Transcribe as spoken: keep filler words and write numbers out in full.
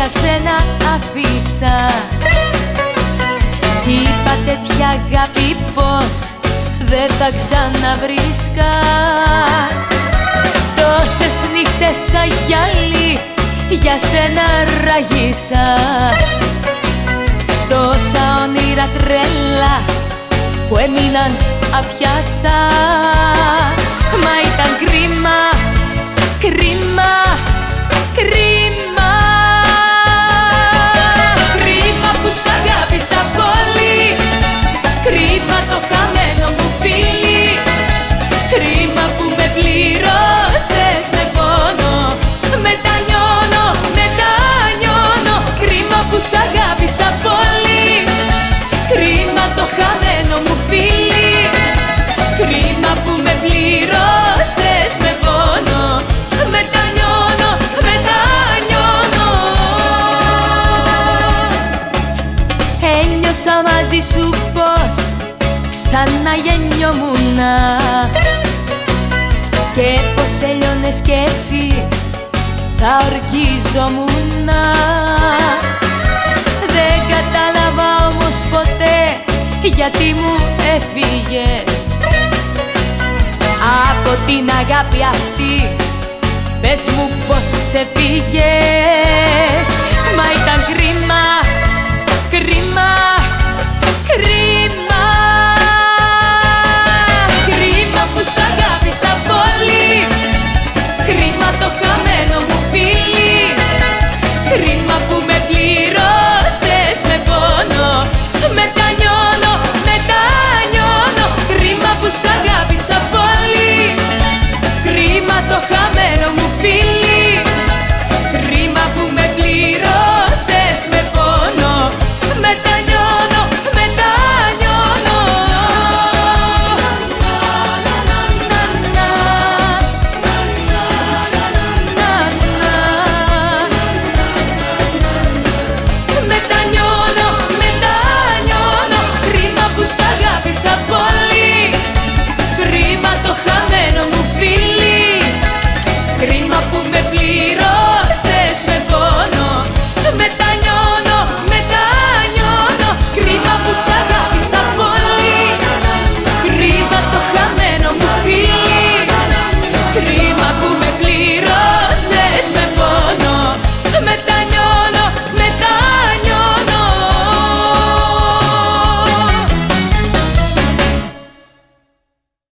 σένα αφήσα. Είπα τέτοια αγάπη πως δεν θα ξαναβρίσκα. Τόσες νύχτες σαν γυαλί για σένα ραγίσα. Τόσα όνειρα τρέλα που έμειναν απιάστα. Μα ήταν κρίμα, κρίμα, κρίμα. Κρίμα που σ' αγάπησα πολύ. Κρίμα το χαμένο μου φίλι. Κρίμα που με πλήρωσες με πόνο. Μετανιώνω, μετανιώνω. Κρίμα που σ' αγάπησα πολύ. Κρίμα το χαμένο μου φίλι. Κρίμα που με πλήρωσες με πόνο. Μετανιώνω, μετανιώνω. Ένιωσα μαζί σου πως ξαναγεννιόμουνα και πως έλειωνες κι εσύ θα ορκίζομουνα. Δεν κατάλαβα όμως ποτέ γιατί μου έφυγες από την αγάπη αυτή. Πες μου πως ξεφύγες. Μα ήταν κρίμα, κρίμα.